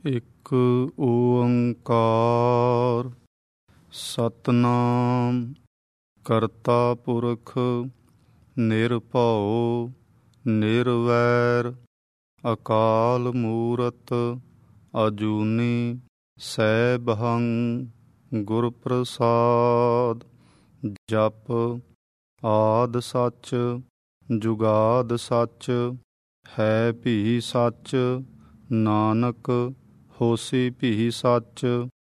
ਇੱਕ ਓੰਕਾਰ ਸਤਿਨਾਮ ਕਰਤਾ ਪੁਰਖ ਨਿਰਭਉ ਨਿਰਵੈਰ ਅਕਾਲ ਮੂਰਤ ਅਜੂਨੀ ਸੈਭੰ ਗੁਰ ਪ੍ਰਸਾਦ। ਜਪ ਆਦਿ ਸੱਚ ਜੁਗਾਦ ਸੱਚ ਹੈ ਭੀ ਸੱਚ, ਨਾਨਕ ਹੋਸੀ ਭੀ ਸੱਚ।